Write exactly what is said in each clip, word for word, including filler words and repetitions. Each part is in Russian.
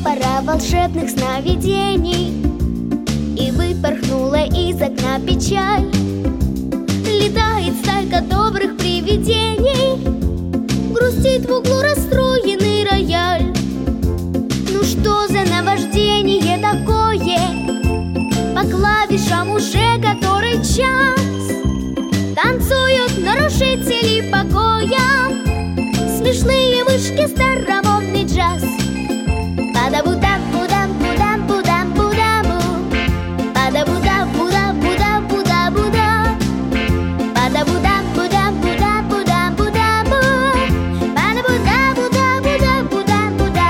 пора волшебных сновидений, и выпорхнула из окна печаль. Летает стайка добрых привидений, грустит в углу расстроенный рояль. Ну что за наваждение такое? По клавишам уже который час танцуют нарушители покоя, смешные мышки, старомодный джаз. Пада-буда-буда-буда-буда-буда-бу, пада-буда-буда-буда-буда-буда, пада-буда-буда-буда-буда-буда-бу, пада-буда-буда-буда-буда-буда.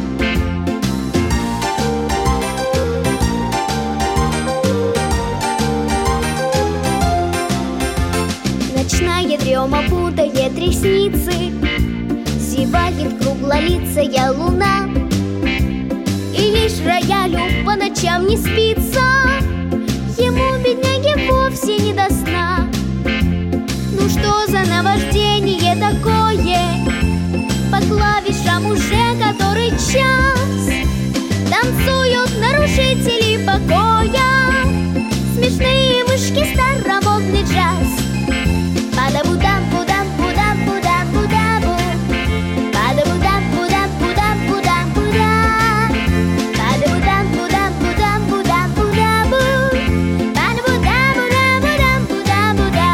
Ночная дрема путает ресницы, зевает круглолицая луна, и лишь роялю по ночам не спится, ему, бедняге, вовсе не до сна. Ну что за наваждение такое? По клавишам уже который час танцуют нарушители покоя, смешные мышки, старомодный джаз. Пада-буда-буда-буда-буда-буда-бу, пада-буда-буда-буда-буда-буда, пада-буда-буда-буда-буда-буда-бу, пада-буда-буда-буда-буда-буда.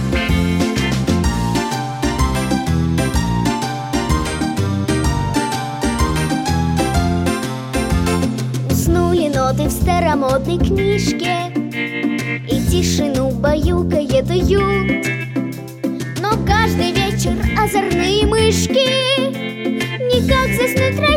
Уснули ноты в старомодной книжке, и тишину баюкает уют. Но каждый вечер озорные мышки никак заснуть